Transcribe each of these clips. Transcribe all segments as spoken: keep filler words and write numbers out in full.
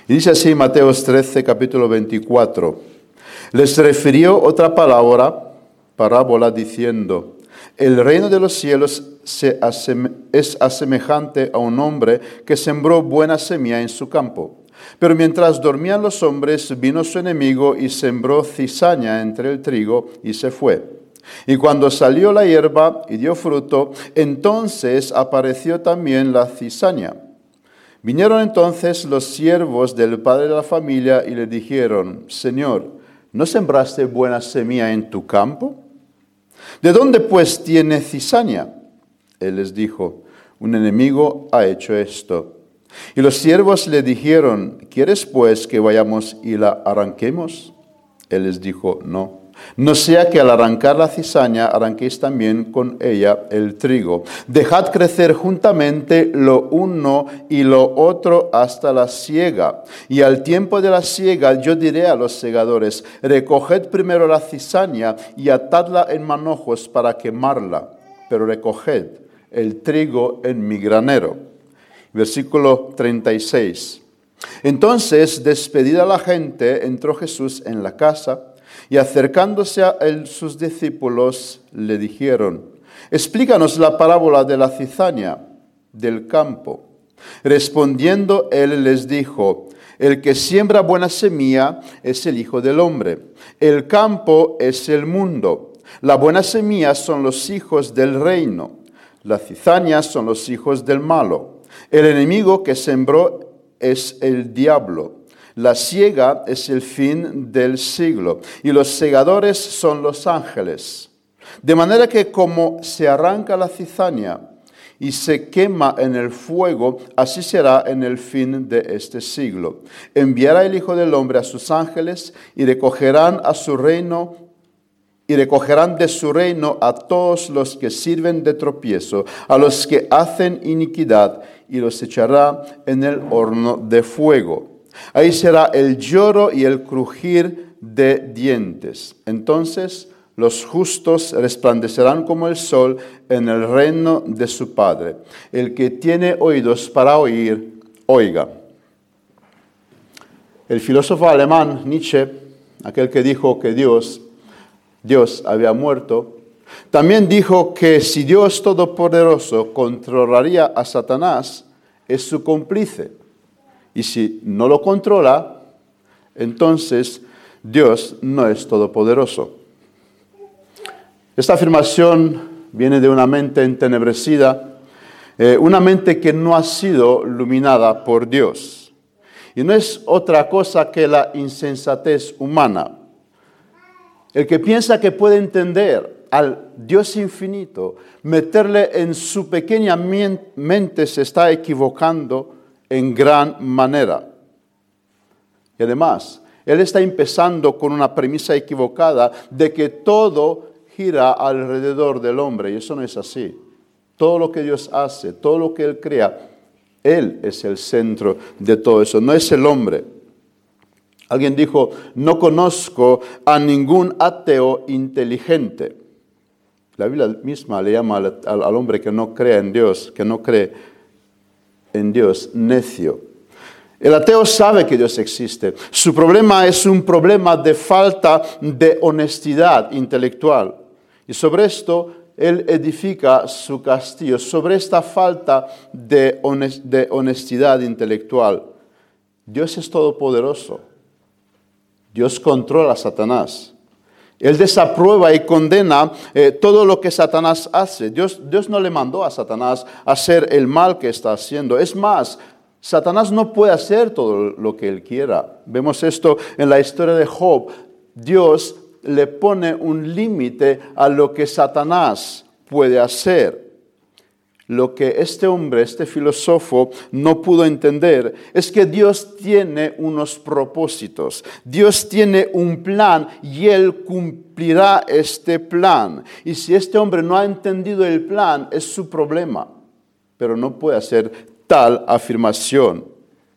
Y dice así Mateo trece, capítulo veinticuatro. Les refirió otra palabra, parábola, diciendo: el reino de los cielos se aseme- es asemejante a un hombre que sembró buena semilla en su campo. Pero mientras dormían los hombres, vino su enemigo y sembró cizaña entre el trigo y se fue. Y cuando salió la hierba y dio fruto, entonces apareció también la cizaña. Vinieron entonces los siervos del padre de la familia y le dijeron: Señor, ¿no sembraste buena semilla en tu campo? ¿De dónde pues tiene cizaña? Él les dijo: un enemigo ha hecho esto. Y los siervos le dijeron: ¿quieres pues que vayamos y la arranquemos? Él les dijo: no. No sea que al arrancar la cizaña arranquéis también con ella el trigo. Dejad crecer juntamente lo uno y lo otro hasta la siega. Y al tiempo de la siega yo diré a los segadores: recoged primero la cizaña y atadla en manojos para quemarla, pero recoged el trigo en mi granero. Versículo treinta y seis. Entonces, despedida la gente, entró Jesús en la casa. Y acercándose a él sus discípulos le dijeron: explícanos la parábola de la cizaña del campo. Respondiendo él les dijo: el que siembra buena semilla es el Hijo del Hombre. El campo es el mundo. La buena semilla son los hijos del reino. Las cizañas son los hijos del malo. El enemigo que sembró es el diablo. La siega es el fin del siglo, y los segadores son los ángeles. De manera que como se arranca la cizaña y se quema en el fuego, así será en el fin de este siglo. Enviará el Hijo del Hombre a sus ángeles, y recogerán a su reino, y recogerán de su reino a todos los que sirven de tropiezo, a los que hacen iniquidad, y los echará en el horno de fuego. Ahí será el lloro y el crujir de dientes. Entonces los justos resplandecerán como el sol en el reino de su Padre. El que tiene oídos para oír, oiga. El filósofo alemán Nietzsche, aquel que dijo que Dios, Dios había muerto, también dijo que si Dios Todopoderoso controlaría a Satanás, es su cómplice. Y si no lo controla, entonces Dios no es todopoderoso. Esta afirmación viene de una mente entenebrecida, eh, una mente que no ha sido iluminada por Dios. Y no es otra cosa que la insensatez humana. El que piensa que puede entender al Dios infinito, meterle en su pequeña mente, se está equivocando en gran manera. Y además, él está empezando con una premisa equivocada de que todo gira alrededor del hombre, y eso no es así. Todo lo que Dios hace, todo lo que Él crea, Él es el centro de todo eso, no es el hombre. Alguien dijo: no conozco a ningún ateo inteligente. La Biblia misma le llama al, al, al hombre que no cree en Dios, que no cree en Dios, necio. El ateo sabe que Dios existe. Su problema es un problema de falta de honestidad intelectual. Y sobre esto él edifica su castillo, sobre esta falta de honestidad intelectual. Dios es todopoderoso. Dios controla a Satanás. Él desaprueba y condena eh, todo lo que Satanás hace. Dios, Dios no le mandó a Satanás a hacer el mal que está haciendo. Es más, Satanás no puede hacer todo lo que él quiera. Vemos esto en la historia de Job. Dios le pone un límite a lo que Satanás puede hacer. Lo que este hombre, este filósofo, no pudo entender es que Dios tiene unos propósitos. Dios tiene un plan y Él cumplirá este plan. Y si este hombre no ha entendido el plan, es su problema. Pero no puede hacer tal afirmación.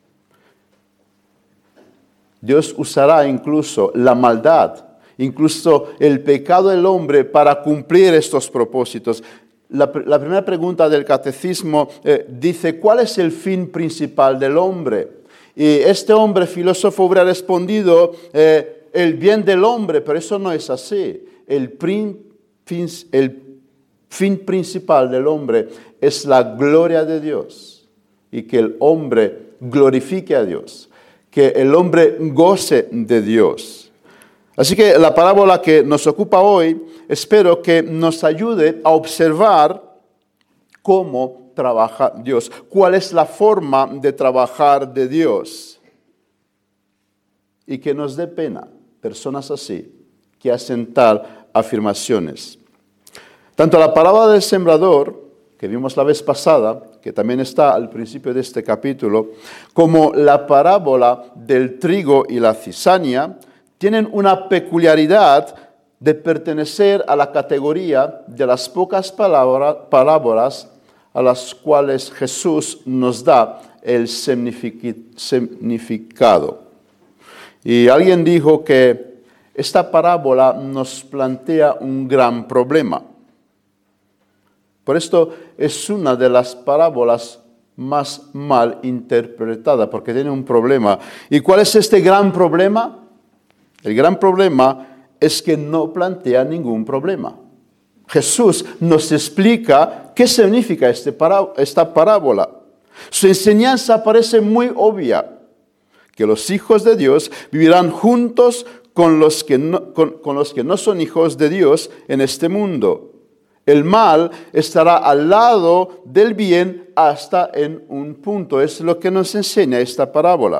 Dios usará incluso la maldad, incluso el pecado del hombre para cumplir estos propósitos. La, la primera pregunta del catecismo eh, dice: ¿cuál es el fin principal del hombre? Y este hombre filósofo hubiera respondido, eh, el bien del hombre, pero eso no es así. El, prin, fin, el fin principal del hombre es la gloria de Dios y que el hombre glorifique a Dios, que el hombre goce de Dios. Así que la parábola que nos ocupa hoy, espero que nos ayude a observar cómo trabaja Dios, cuál es la forma de trabajar de Dios. Y que nos dé pena personas así, que hacen tal afirmaciones. Tanto la parábola del sembrador, que vimos la vez pasada, que también está al principio de este capítulo, como la parábola del trigo y la cizaña, tienen una peculiaridad de pertenecer a la categoría de las pocas palabra, parábolas a las cuales Jesús nos da el significado. Y alguien dijo que esta parábola nos plantea un gran problema. Por esto es una de las parábolas más mal interpretada, porque tiene un problema. ¿Y cuál es este gran problema? El gran problema es que no plantea ningún problema. Jesús nos explica qué significa este pará- esta parábola. Su enseñanza parece muy obvia, que los hijos de Dios vivirán juntos con los que no, con, con los que no son hijos de Dios en este mundo. El mal estará al lado del bien hasta en un punto. Es lo que nos enseña esta parábola.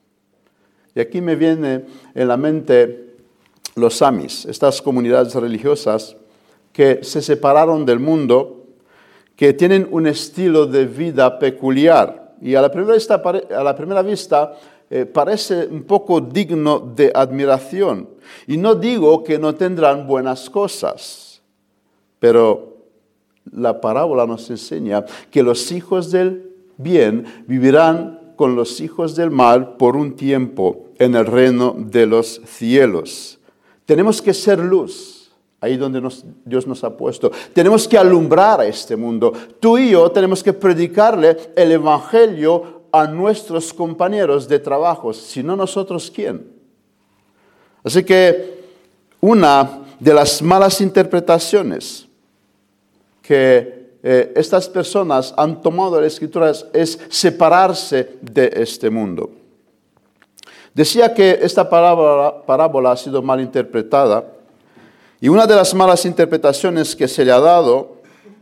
Y aquí me viene en la mente los Amis, estas comunidades religiosas que se separaron del mundo, que tienen un estilo de vida peculiar. Y a la primera vista, a la primera vista eh, parece un poco digno de admiración. Y no digo que no tendrán buenas cosas. Pero la parábola nos enseña que los hijos del bien vivirán con los hijos del mal por un tiempo en el reino de los cielos. Tenemos que ser luz, ahí donde nos, Dios nos ha puesto. Tenemos que alumbrar a este mundo. Tú y yo tenemos que predicarle el evangelio a nuestros compañeros de trabajo. Si no, nosotros, ¿quién? Así que una de las malas interpretaciones que eh, estas personas han tomado de las Escrituras es separarse de este mundo. Decía que esta parábola, parábola ha sido mal interpretada, y una de las malas interpretaciones que se le ha dado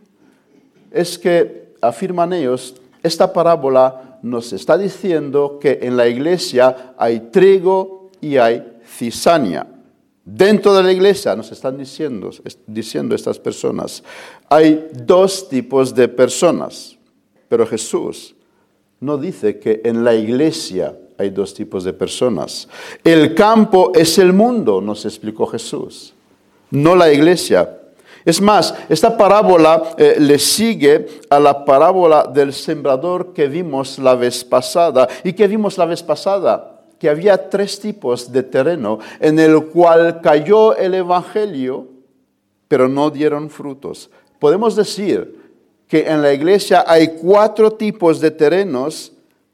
es que, afirman ellos, esta parábola nos está diciendo que en la iglesia hay trigo y hay cizaña. Dentro de la iglesia, nos están diciendo, diciendo estas personas, hay dos tipos de personas, pero Jesús no dice que en la iglesia hay dos tipos de personas. El campo es el mundo, nos explicó Jesús, no la iglesia. Es más, esta parábola eh, le sigue a la parábola del sembrador que vimos la vez pasada. ¿Y qué vimos la vez pasada? Que había tres tipos de terreno en el cual cayó el evangelio, pero no dieron frutos. Podemos decir que en la iglesia hay cuatro tipos de terrenos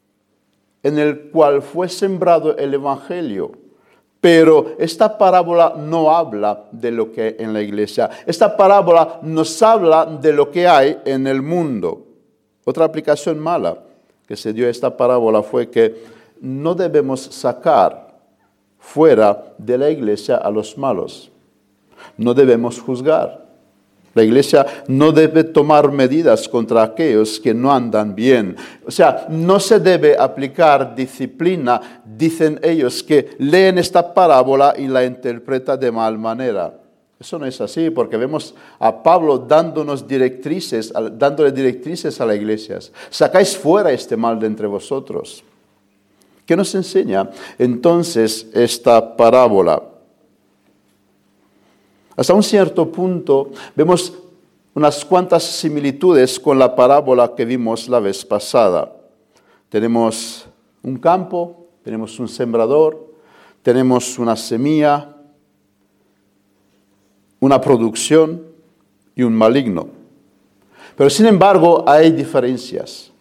en el cual fue sembrado el evangelio. Pero esta parábola no habla de lo que hay en la iglesia. Esta parábola nos habla de lo que hay en el mundo. Otra aplicación mala que se dio a esta parábola fue que no debemos sacar fuera de la iglesia a los malos. No debemos juzgar. La iglesia no debe tomar medidas contra aquellos que no andan bien. O sea, no se debe aplicar disciplina, dicen ellos, que leen esta parábola y la interpretan de mal manera. Eso no es así, porque vemos a Pablo dándonos directrices, dándole directrices a las iglesias. Sacáis fuera este mal de entre vosotros. ¿Qué nos enseña entonces esta parábola? Hasta un cierto punto vemos unas cuantas similitudes con la parábola que vimos la vez pasada. Tenemos un campo, tenemos un sembrador, tenemos una semilla, una producción y un maligno. Pero sin embargo hay diferencias.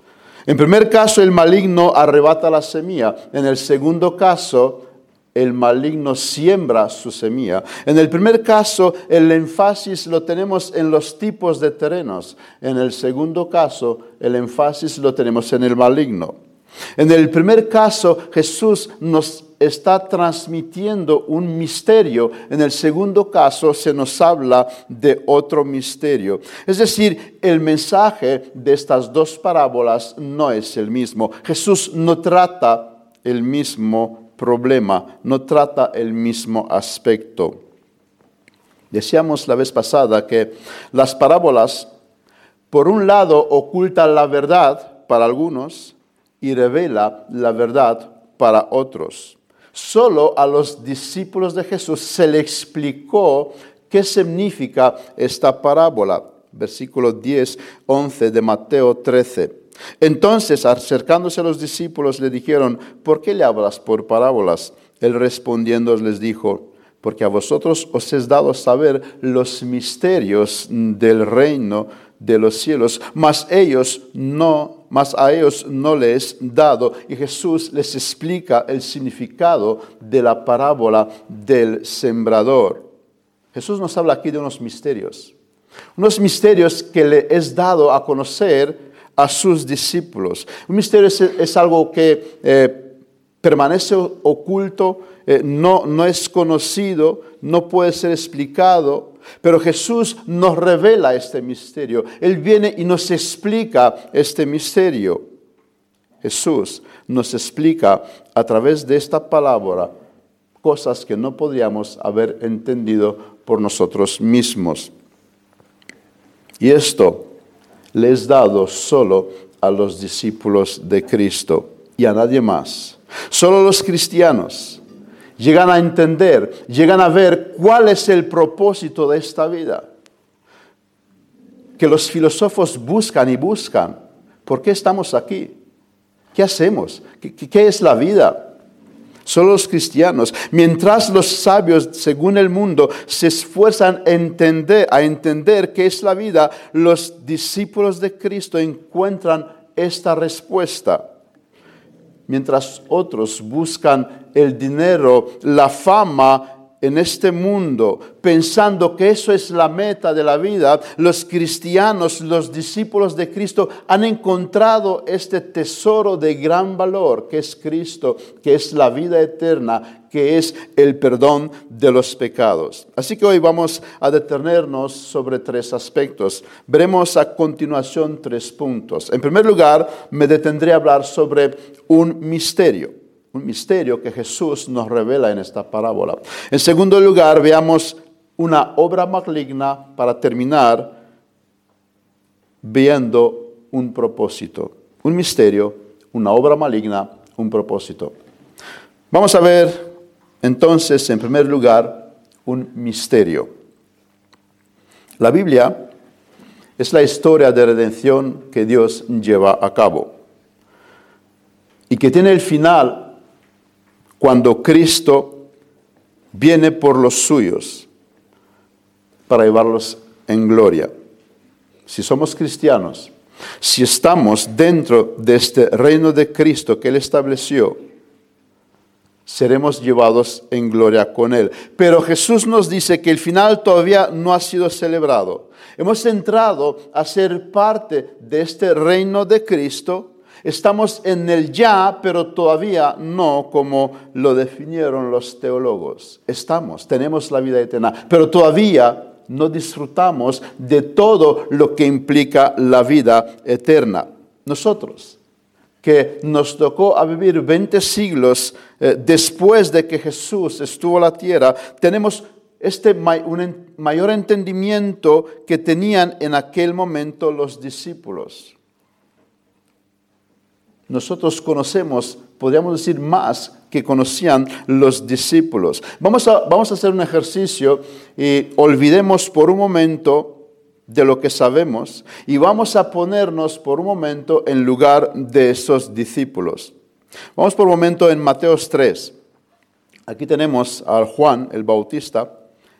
En primer caso, el maligno arrebata la semilla. En el segundo caso, el maligno siembra su semilla. En el primer caso, el énfasis lo tenemos en los tipos de terrenos. En el segundo caso, el énfasis lo tenemos en el maligno. En el primer caso, Jesús nos está transmitiendo un misterio. En el segundo caso, se nos habla de otro misterio. Es decir, el mensaje de estas dos parábolas no es el mismo. Jesús no trata el mismo problema, no trata el mismo aspecto. Decíamos la vez pasada que las parábolas, por un lado, ocultan la verdad para algunos y revela la verdad para otros. Solo a los discípulos de Jesús se le explicó qué significa esta parábola. Versículo diez, once de Mateo trece. Entonces, acercándose a los discípulos, le dijeron: ¿por qué le hablas por parábolas? Él respondiendo les dijo: porque a vosotros os es dado saber los misterios del reino de los cielos, mas ellos no, mas a ellos no les es dado. Y Jesús les explica el significado de la parábola del sembrador. Jesús nos habla aquí de unos misterios, unos misterios que le es dado a conocer a sus discípulos. Un misterio es, es algo que eh, permanece oculto, eh, no, no es conocido, no puede ser explicado, pero Jesús nos revela este misterio. Él viene y nos explica este misterio. Jesús nos explica a través de esta palabra cosas que no podríamos haber entendido por nosotros mismos. Y esto le es dado solo a los discípulos de Cristo y a nadie más. Solo los cristianos llegan a entender, llegan a ver cuál es el propósito de esta vida. Que los filósofos buscan y buscan. ¿Por qué estamos aquí? ¿Qué hacemos? ¿Qué, qué es la vida? Solo los cristianos. Mientras los sabios, según el mundo, se esfuerzan a entender, a entender qué es la vida, los discípulos de Cristo encuentran esta respuesta. Mientras otros buscan el dinero, la fama en este mundo, pensando que eso es la meta de la vida, los cristianos, los discípulos de Cristo, han encontrado este tesoro de gran valor, que es Cristo, que es la vida eterna, que es el perdón de los pecados. Así que hoy vamos a detenernos sobre tres aspectos. Veremos a continuación tres puntos. En primer lugar, me detendré a hablar sobre un misterio. Un misterio que Jesús nos revela en esta parábola. En segundo lugar, veamos una obra maligna para terminar viendo un propósito. Un misterio, una obra maligna, un propósito. Vamos a ver entonces, en primer lugar, un misterio. La Biblia es la historia de redención que Dios lleva a cabo y que tiene el final cuando Cristo viene por los suyos para llevarlos en gloria. Si somos cristianos, si estamos dentro de este reino de Cristo que Él estableció, seremos llevados en gloria con Él. Pero Jesús nos dice que el final todavía no ha sido celebrado. Hemos entrado a ser parte de este reino de Cristo. Estamos en el ya, pero todavía no como lo definieron los teólogos. Estamos, tenemos la vida eterna, pero todavía no disfrutamos de todo lo que implica la vida eterna. Nosotros, que nos tocó a vivir veinte siglos eh, después de que Jesús estuvo en la tierra, tenemos este may- un en- mayor entendimiento que tenían en aquel momento los discípulos. Nosotros conocemos, podríamos decir, más que conocían los discípulos. Vamos a, vamos a hacer un ejercicio y olvidemos por un momento de lo que sabemos y vamos a ponernos por un momento en lugar de esos discípulos. Vamos por un momento en Mateo tres. Aquí tenemos a Juan el Bautista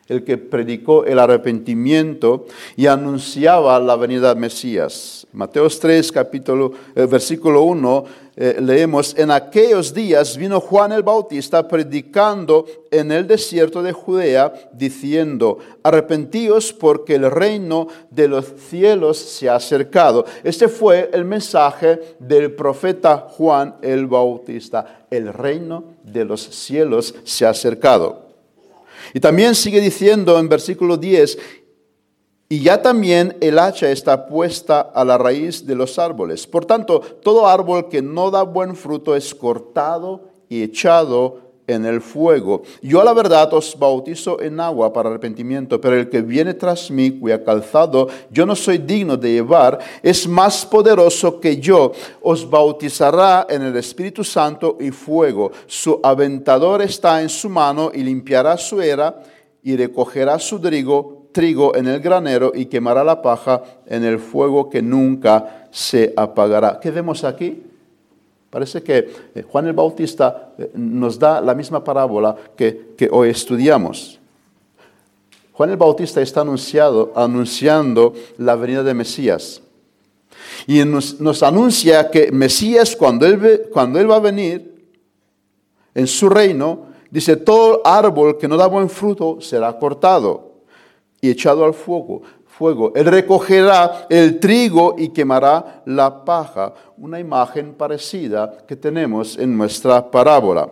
el que predicó el arrepentimiento y anunciaba la venida del Mesías. Mateo tres, capítulo, eh, versículo uno, eh, leemos, en aquellos días vino Juan el Bautista predicando en el desierto de Judea, diciendo, arrepentíos porque el reino de los cielos se ha acercado. Este fue el mensaje del profeta Juan el Bautista. El reino de los cielos se ha acercado. Y también sigue diciendo en versículo diez, y ya también el hacha está puesta a la raíz de los árboles. Por tanto, todo árbol que no da buen fruto es cortado y echado en el fuego. Yo a la verdad os bautizo en agua para arrepentimiento, pero el que viene tras mí, cuya calzado yo no soy digno de llevar, es más poderoso que yo. Os bautizará en el Espíritu Santo y fuego. Su aventador está en su mano y limpiará su era y recogerá su trigo, trigo en el granero y quemará la paja en el fuego que nunca se apagará. ¿Qué vemos aquí? Parece que Juan el Bautista nos da la misma parábola que, que hoy estudiamos. Juan el Bautista está anunciado, anunciando la venida de Mesías. Y nos, nos anuncia que Mesías, cuando él, cuando él va a venir en su reino, dice, todo árbol que no da buen fruto será cortado y echado al fuego. Fuego. Él recogerá el trigo y quemará la paja, una imagen parecida que tenemos en nuestra parábola.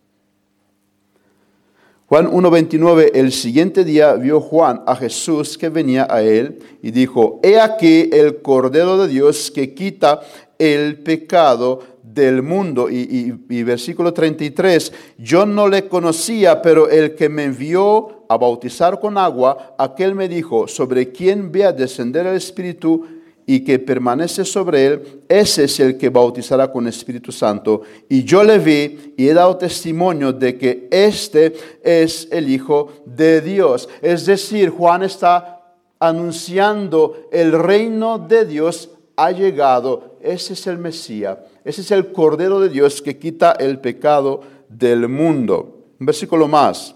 Juan uno veintinueve, el siguiente día vio Juan a Jesús que venía a él y dijo, he aquí el Cordero de Dios que quita el pecado del mundo. Y, y, y versículo treinta y tres, yo no le conocía, pero el que me envió a bautizar con agua, aquel me dijo, sobre quien vea descender el Espíritu y que permanece sobre él, ese es el que bautizará con Espíritu Santo. Y yo le vi y he dado testimonio de que este es el Hijo de Dios. Es decir, Juan está anunciando el reino de Dios ha llegado. Ese es el Mesías. Ese es el Cordero de Dios que quita el pecado del mundo. Un versículo más.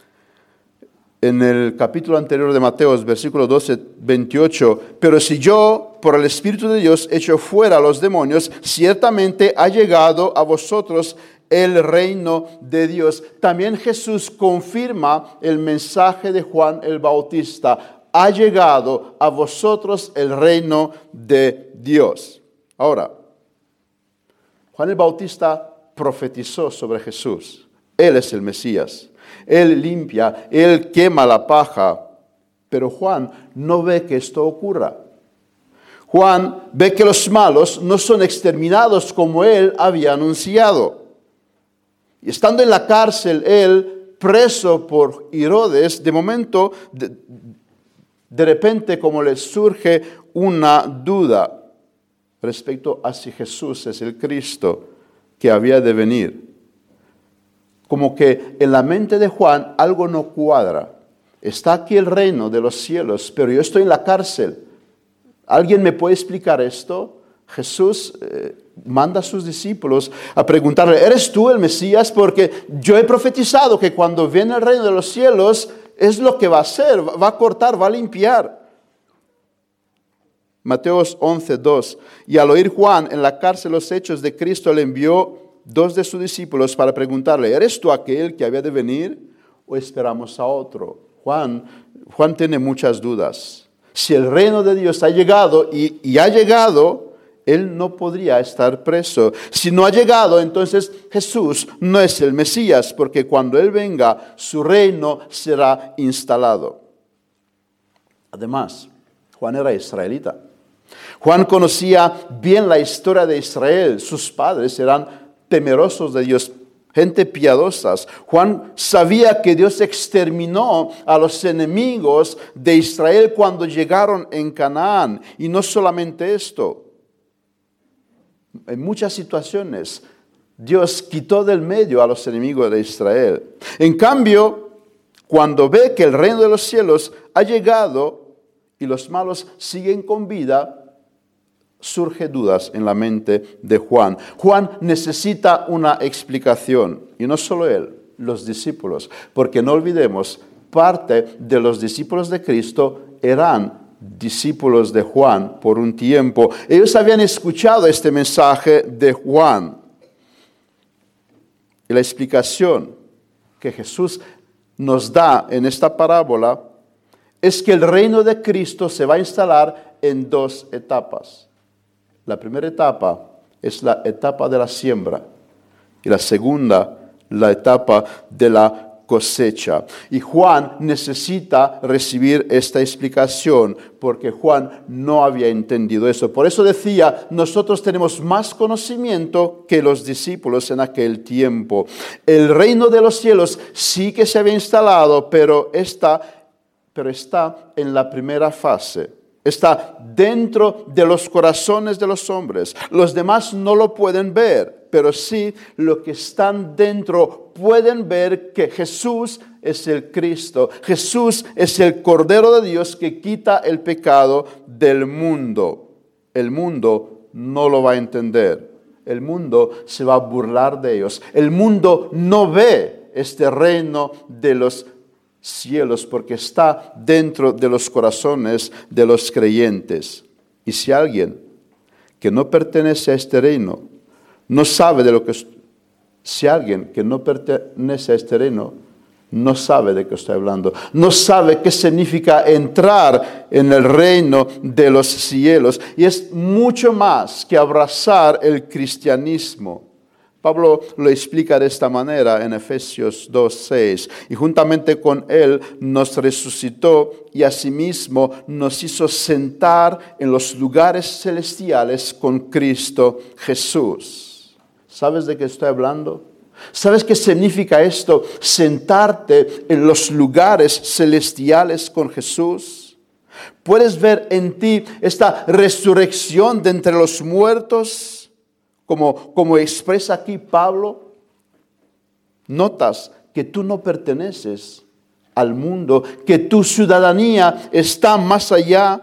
En el capítulo anterior de Mateo, versículo doce, veintiocho, pero si yo, por el Espíritu de Dios, echo fuera a los demonios, ciertamente ha llegado a vosotros el reino de Dios. También Jesús confirma el mensaje de Juan el Bautista. Ha llegado a vosotros el reino de Dios. Ahora, Juan el Bautista profetizó sobre Jesús. Él es el Mesías. Él limpia, Él quema la paja. Pero Juan no ve que esto ocurra. Juan ve que los malos no son exterminados como Él había anunciado. Y estando en la cárcel, Él, preso por Herodes, de momento, de, de repente como le surge una duda respecto a si Jesús es el Cristo que había de venir. Como que en la mente de Juan algo no cuadra. Está aquí el reino de los cielos, pero yo estoy en la cárcel. ¿Alguien me puede explicar esto? Jesús eh, manda a sus discípulos a preguntarle, ¿eres tú el Mesías? Porque yo he profetizado que cuando viene el reino de los cielos es lo que va a hacer, va a cortar, va a limpiar. Mateo once, dos. Y al oír Juan en la cárcel los hechos de Cristo, le envió dos de sus discípulos para preguntarle, ¿eres tú aquel que había de venir o esperamos a otro? Juan, Juan tiene muchas dudas. Si el reino de Dios ha llegado y, y ha llegado, él no podría estar preso. Si no ha llegado, entonces Jesús no es el Mesías, porque cuando Él venga, su reino será instalado. Además, Juan era israelita. Juan conocía bien la historia de Israel. Sus padres eran temerosos de Dios, gente piadosas. Juan sabía que Dios exterminó a los enemigos de Israel cuando llegaron en Canaán. Y no solamente esto. En muchas situaciones, Dios quitó del medio a los enemigos de Israel. En cambio, cuando ve que el reino de los cielos ha llegado y los malos siguen con vida, surge dudas en la mente de Juan. Juan necesita una explicación, y no solo él, los discípulos, porque no olvidemos parte de los discípulos de Cristo eran discípulos de Juan por un tiempo. Ellos habían escuchado este mensaje de Juan. Y la explicación que Jesús nos da en esta parábola es que el reino de Cristo se va a instalar en dos etapas. La primera etapa es la etapa de la siembra y la segunda, la etapa de la cosecha. Y Juan necesita recibir esta explicación porque Juan no había entendido eso. Por eso decía, nosotros tenemos más conocimiento que los discípulos en aquel tiempo. El reino de los cielos sí que se había instalado, pero está, pero está en la primera fase. Está dentro de los corazones de los hombres. Los demás no lo pueden ver, pero sí los que están dentro pueden ver que Jesús es el Cristo. Jesús es el Cordero de Dios que quita el pecado del mundo. El mundo no lo va a entender. El mundo se va a burlar de ellos. El mundo no ve este reino de los cielos porque está dentro de los corazones de los creyentes. Y si alguien que no pertenece a este reino no sabe de lo que si alguien que no pertenece a este reino no sabe de qué estoy hablando, no sabe qué significa entrar en el reino de los cielos, y es mucho más que abrazar el cristianismo. Pablo lo explica de esta manera en Efesios dos seis. Y juntamente con él nos resucitó y asimismo nos hizo sentar en los lugares celestiales con Cristo Jesús. ¿Sabes de qué estoy hablando? ¿Sabes qué significa esto? Sentarte en los lugares celestiales con Jesús. ¿Puedes ver en ti esta resurrección de entre los muertos? Como, como expresa aquí Pablo, notas que tú no perteneces al mundo, que tu ciudadanía está más allá.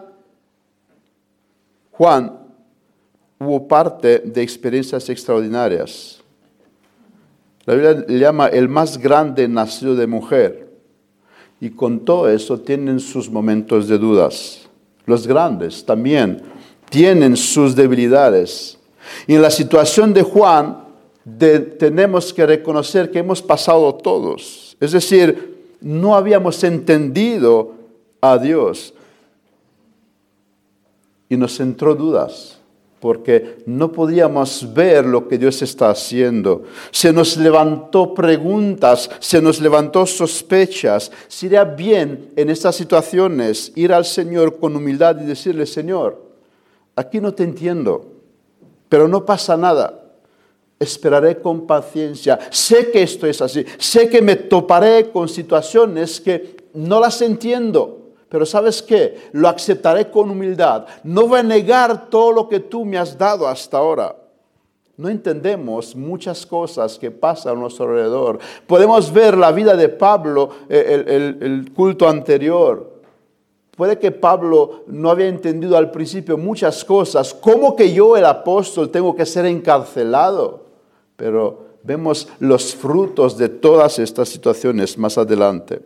Juan hubo parte de experiencias extraordinarias. La Biblia le llama el más grande nacido de mujer. Y con todo eso tienen sus momentos de dudas. Los grandes también tienen sus debilidades. Y en la situación de Juan, de, tenemos que reconocer que hemos pasado todos. Es decir, no habíamos entendido a Dios. Y nos entró dudas, porque no podíamos ver lo que Dios está haciendo. Se nos levantó preguntas, se nos levantó sospechas. Sería bien en estas situaciones ir al Señor con humildad y decirle, Señor, aquí no te entiendo. Pero no pasa nada, esperaré con paciencia. Sé que esto es así, sé que me toparé con situaciones que no las entiendo. Pero ¿sabes qué? Lo aceptaré con humildad. No voy a negar todo lo que tú me has dado hasta ahora. No entendemos muchas cosas que pasan a nuestro alrededor. Podemos ver la vida de Pablo, el, el, el culto anterior. Puede que Pablo no había entendido al principio muchas cosas. ¿Cómo que yo, el apóstol, tengo que ser encarcelado? Pero vemos los frutos de todas estas situaciones más adelante.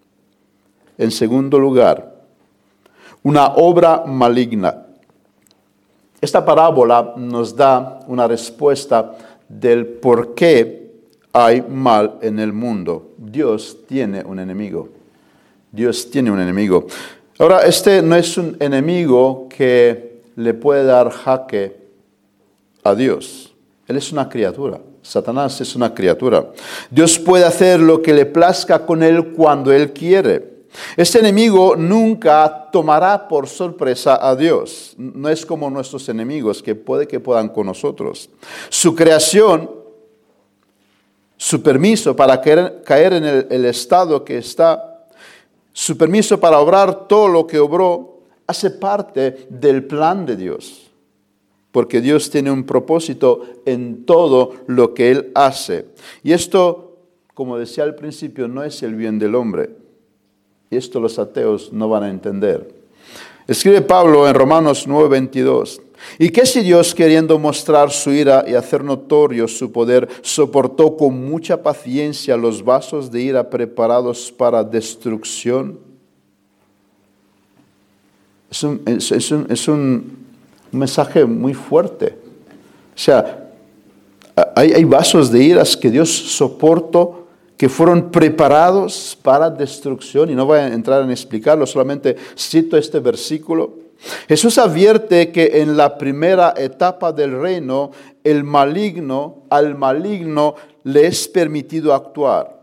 En segundo lugar, una obra maligna. Esta parábola nos da una respuesta del por qué hay mal en el mundo. Dios tiene un enemigo. Dios tiene un enemigo. Ahora, este no es un enemigo que le puede dar jaque a Dios. Él es una criatura. Satanás es una criatura. Dios puede hacer lo que le plazca con él cuando él quiere. Este enemigo nunca tomará por sorpresa a Dios. No es como nuestros enemigos que puede que puedan con nosotros. Su creación, su permiso para caer, caer en el, el estado que está, su permiso para obrar todo lo que obró, hace parte del plan de Dios. Porque Dios tiene un propósito en todo lo que Él hace. Y esto, como decía al principio, no es el bien del hombre. Y esto los ateos no van a entender. Escribe Pablo en Romanos nueve veintidós. ¿Y qué si Dios, queriendo mostrar su ira y hacer notorio su poder, soportó con mucha paciencia los vasos de ira preparados para destrucción? Es un, es, es un, es un mensaje muy fuerte. O sea, hay, hay vasos de iras que Dios soportó, que fueron preparados para destrucción. Y no voy a entrar en explicarlo, solamente cito este versículo. Jesús advierte que en la primera etapa del reino, el maligno, al maligno le es permitido actuar.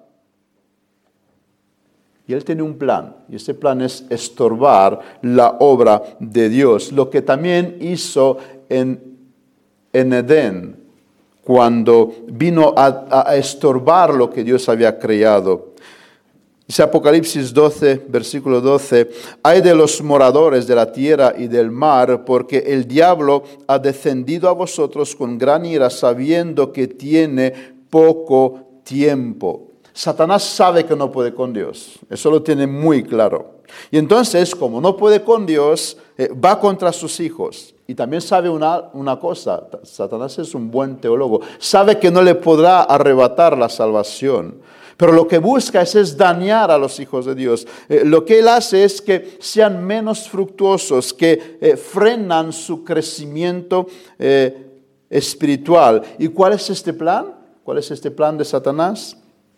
Y Él tiene un plan, y ese plan es estorbar la obra de Dios, lo que también hizo en, en Edén, cuando vino a, a estorbar lo que Dios había creado. Dice Apocalipsis doce, versículo doce, «Ay de los moradores de la tierra y del mar, porque el diablo ha descendido a vosotros con gran ira, sabiendo que tiene poco tiempo». Satanás sabe que no puede con Dios, eso lo tiene muy claro. Y entonces, como no puede con Dios, eh, va contra sus hijos. Y también sabe una, una cosa, Satanás es un buen teólogo, sabe que no le podrá arrebatar la salvación. Pero lo que busca es, es dañar a los hijos de Dios. Eh, lo que él hace es que sean menos fructuosos, que eh, frenan su crecimiento eh, espiritual. ¿Y cuál es este plan? ¿Cuál es este plan de Satanás?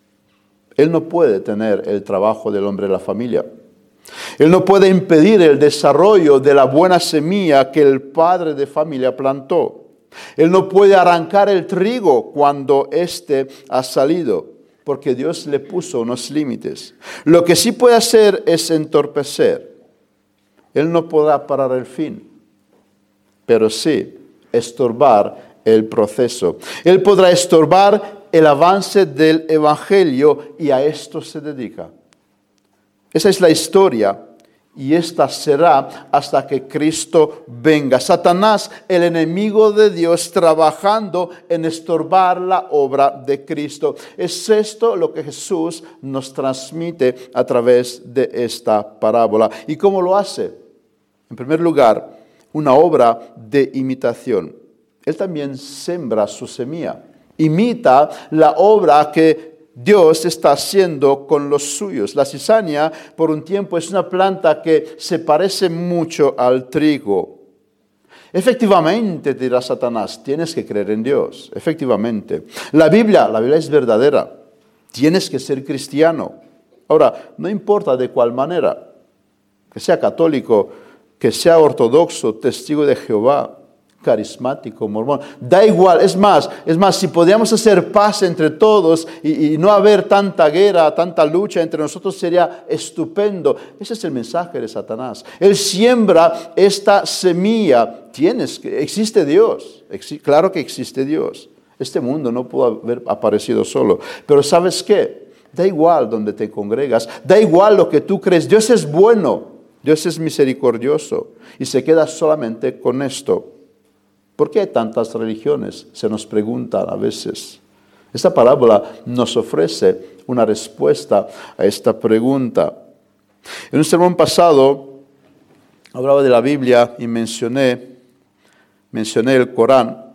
Él no puede tener el trabajo del hombre de la familia. Él no puede impedir el desarrollo de la buena semilla que el padre de familia plantó. Él no puede arrancar el trigo cuando éste ha salido, porque Dios le puso unos límites. Lo que sí puede hacer es entorpecer. Él no podrá parar el fin, pero sí estorbar el proceso. Él podrá estorbar el avance del evangelio y a esto se dedica. Esa es la historia y esta será hasta que Cristo venga. Satanás, el enemigo de Dios, trabajando en estorbar la obra de Cristo. Es esto lo que Jesús nos transmite a través de esta parábola. ¿Y cómo lo hace? En primer lugar, una obra de imitación. Él también sembra su semilla. Imita la obra que Dios está haciendo con los suyos. La cizaña, por un tiempo, es una planta que se parece mucho al trigo. Efectivamente, dirá Satanás, tienes que creer en Dios. Efectivamente. La Biblia, la Biblia es verdadera. Tienes que ser cristiano. Ahora, no importa de cuál manera, que sea católico, que sea ortodoxo, testigo de Jehová, carismático, mormón, da igual, es más, es más, si podíamos hacer paz entre todos y, y no haber tanta guerra, tanta lucha entre nosotros, sería estupendo. Ese es el mensaje de Satanás. Él siembra esta semilla. Tienes que, existe Dios, Exi, claro que existe Dios. Este mundo no pudo haber aparecido solo, pero ¿sabes qué? Da igual donde te congregas, da igual lo que tú crees, Dios es bueno, Dios es misericordioso y se queda solamente con esto. ¿Por qué tantas religiones? Se nos pregunta a veces. Esta parábola nos ofrece una respuesta a esta pregunta. En un sermón pasado hablaba de la Biblia y mencioné, mencioné el Corán.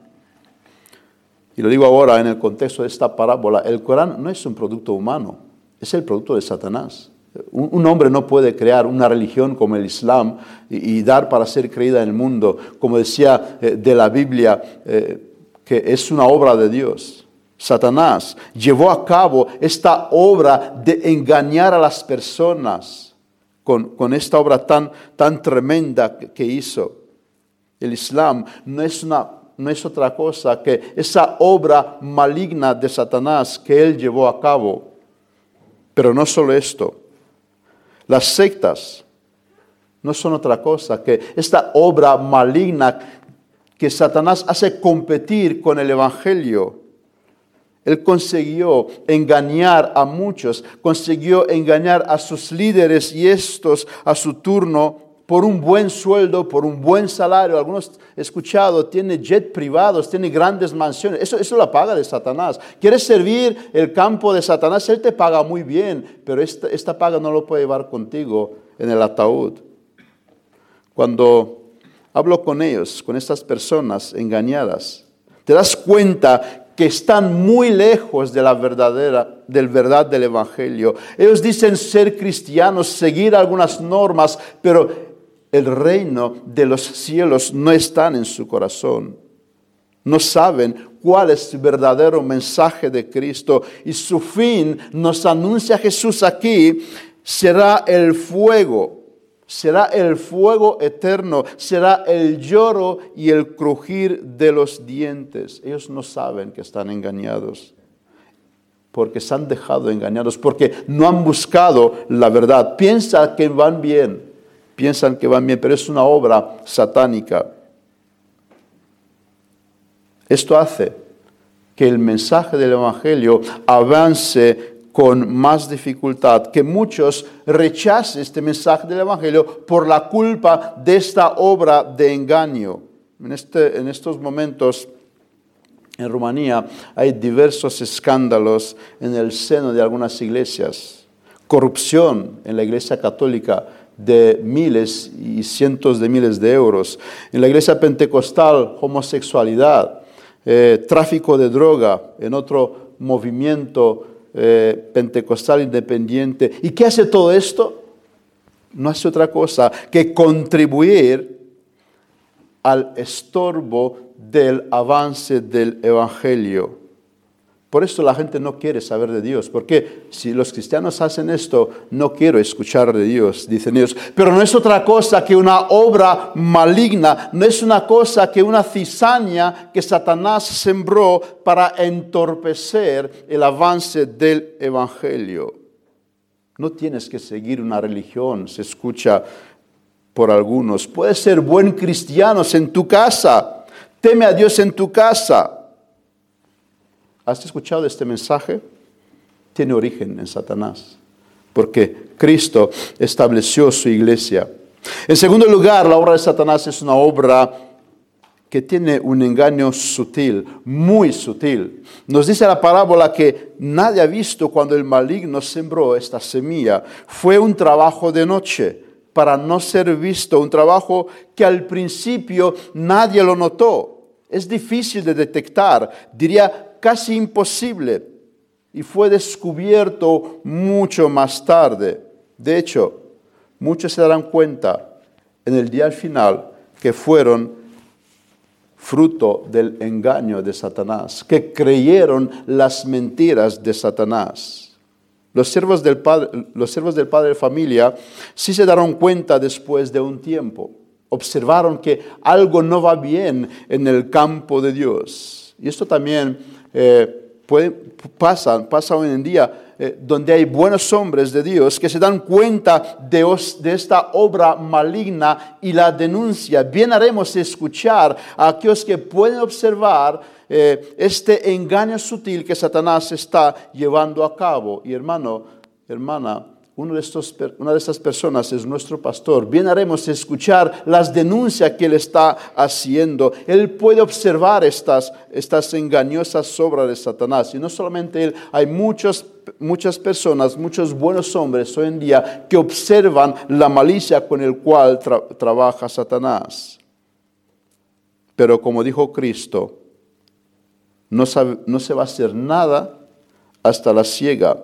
Y lo digo ahora en el contexto de esta parábola. El Corán no es un producto humano, es el producto de Satanás. Un, un hombre no puede crear una religión como el Islam y, y dar para ser creída en el mundo, como decía eh, de la Biblia, eh, que es una obra de Dios. Satanás llevó a cabo esta obra de engañar a las personas con, con esta obra tan, tan tremenda que, que hizo. El Islam no es, una, no es otra cosa que esa obra maligna de Satanás que él llevó a cabo. Pero no solo esto. Las sectas no son otra cosa que esta obra maligna que Satanás hace competir con el Evangelio. Él consiguió engañar a muchos, consiguió engañar a sus líderes y estos a su turno por un buen sueldo, por un buen salario. Algunos he escuchado, tiene jet privados, tiene grandes mansiones. Eso, eso la paga de Satanás. ¿Quieres servir el campo de Satanás? Él te paga muy bien, pero esta, esta paga no lo puede llevar contigo en el ataúd. Cuando Hablo con ellos, con estas personas engañadas. Te das cuenta que están muy lejos de la verdadera, del verdad del Evangelio. Ellos dicen ser cristianos, seguir algunas normas, pero el reino de los cielos no está en su corazón. No saben cuál es el verdadero mensaje de Cristo. Y su fin, nos anuncia Jesús aquí, será el fuego. Será el fuego eterno, será el lloro y el crujir de los dientes. Ellos no saben que están engañados, porque se han dejado engañados, porque no han buscado la verdad. Piensan que van bien, piensan que van bien, pero es una obra satánica. Esto hace que el mensaje del Evangelio avance con más dificultad, que muchos rechacen este mensaje del Evangelio por la culpa de esta obra de engaño. En, este, en estos momentos en Rumanía hay diversos escándalos en el seno de algunas iglesias. Corrupción en la iglesia católica de miles y cientos de miles de euros. En la iglesia pentecostal, homosexualidad, eh, tráfico de droga, en otro movimiento Eh, pentecostal independiente. ¿Y qué hace todo esto? No hace otra cosa que contribuir al estorbo del avance del Evangelio. Por eso la gente no quiere saber de Dios, porque si los cristianos hacen esto, no quiero escuchar de Dios, dicen ellos. Pero no es otra cosa que una obra maligna, no es una cosa que una cizaña que Satanás sembró para entorpecer el avance del Evangelio. No tienes que seguir una religión, se escucha por algunos. Puedes ser buen cristiano en tu casa, teme a Dios en tu casa. ¿Has escuchado este mensaje? Tiene origen en Satanás, porque Cristo estableció su iglesia. En segundo lugar, la obra de Satanás es una obra que tiene un engaño sutil, muy sutil. Nos dice la parábola que nadie ha visto cuando el maligno sembró esta semilla. Fue un trabajo de noche para no ser visto, un trabajo que al principio nadie lo notó. Es difícil de detectar, diría casi imposible, y fue descubierto mucho más tarde. De hecho, muchos se darán cuenta en el día al final que fueron fruto del engaño de Satanás, que creyeron las mentiras de Satanás. Los siervos del padre, los siervos del padre de familia sí se dieron cuenta después de un tiempo. Observaron que algo no va bien en el campo de Dios. Y esto también Eh, puede, pasa, pasa hoy en día, eh, donde hay buenos hombres de Dios que se dan cuenta de, os, de esta obra maligna y la denuncia. Bien haremos escuchar a aquellos que pueden observar eh, este engaño sutil que Satanás está llevando a cabo. Y hermano, hermana, Uno de estos, una de estas personas es nuestro pastor. Bien haremos escuchar las denuncias que él está haciendo. Él puede observar estas, estas engañosas obras de Satanás. Y no solamente él, hay muchos, muchas personas, muchos buenos hombres hoy en día que observan la malicia con el cual tra- trabaja Satanás. Pero como dijo Cristo, no, sabe, no se va a hacer nada hasta la siega.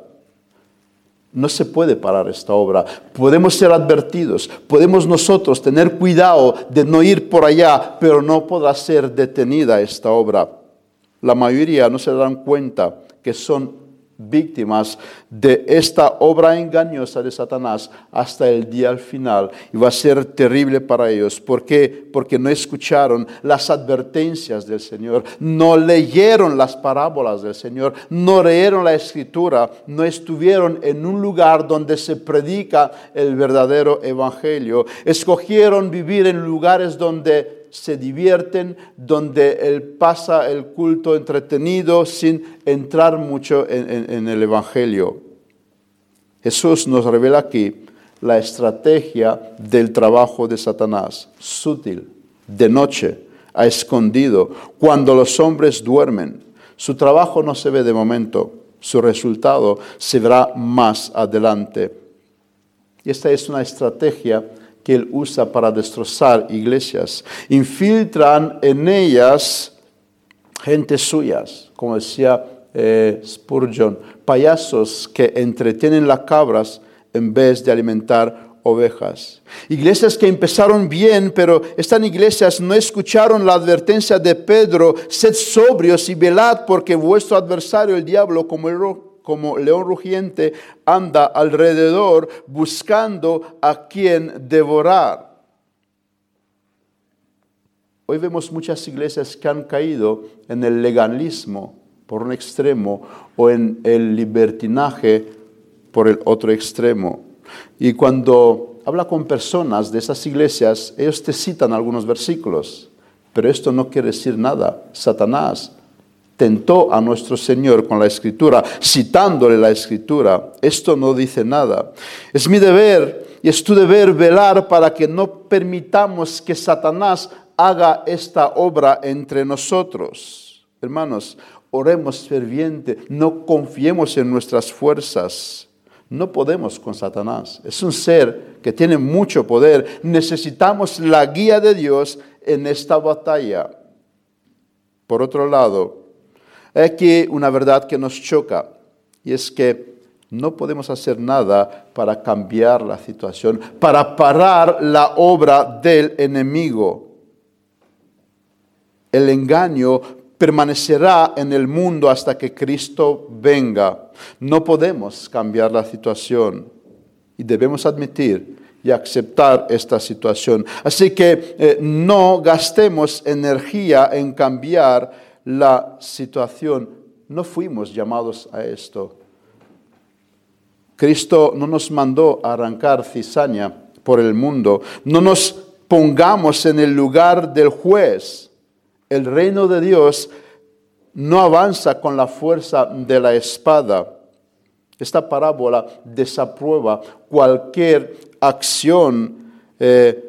No se puede parar esta obra. Podemos ser advertidos, podemos nosotros tener cuidado de no ir por allá, pero no podrá ser detenida esta obra. La mayoría no se dan cuenta que son víctimas de esta obra engañosa de Satanás hasta el día al final. Y va a ser terrible para ellos. ¿Por qué? Porque no escucharon las advertencias del Señor, no leyeron las parábolas del Señor, no leyeron la Escritura, no estuvieron en un lugar donde se predica el verdadero Evangelio. Escogieron vivir en lugares donde se divierten, donde él pasa el culto entretenido sin entrar mucho en, en, en el Evangelio. Jesús nos revela aquí la estrategia del trabajo de Satanás, sutil, de noche, a escondido, cuando los hombres duermen. Su trabajo no se ve de momento, su resultado se verá más adelante. Y esta es una estrategia que él usa para destrozar iglesias. Infiltran en ellas gentes suyas, como decía eh, Spurgeon, payasos que entretienen las cabras en vez de alimentar ovejas. Iglesias que empezaron bien, pero estas iglesias no escucharon la advertencia de Pedro: sed sobrios y velad, porque vuestro adversario, el diablo, como, el, como león rugiente, anda alrededor buscando a quien devorar. Hoy vemos muchas iglesias que han caído en el legalismo por un extremo o en el libertinaje por el otro extremo. Y cuando habla con personas de esas iglesias, ellos te citan algunos versículos, pero esto no quiere decir nada. Satanás tentó a nuestro Señor con la Escritura, citándole la Escritura. Esto no dice nada. Es mi deber y es tu deber velar para que no permitamos que Satanás haga esta obra entre nosotros. Hermanos, oremos ferviente, no confiemos en nuestras fuerzas. No podemos con Satanás. Es un ser que tiene mucho poder. Necesitamos la guía de Dios en esta batalla. Por otro lado, hay aquí una verdad que nos choca, y es que no podemos hacer nada para cambiar la situación, para parar la obra del enemigo. El engaño permanecerá en el mundo hasta que Cristo venga. No podemos cambiar la situación y debemos admitir y aceptar esta situación. Así que eh, no gastemos energía en cambiar la situación. No fuimos llamados a esto. Cristo no nos mandó a arrancar cizaña por el mundo. No nos pongamos en el lugar del juez. El reino de Dios no avanza con la fuerza de la espada. Esta parábola desaprueba cualquier acción eh,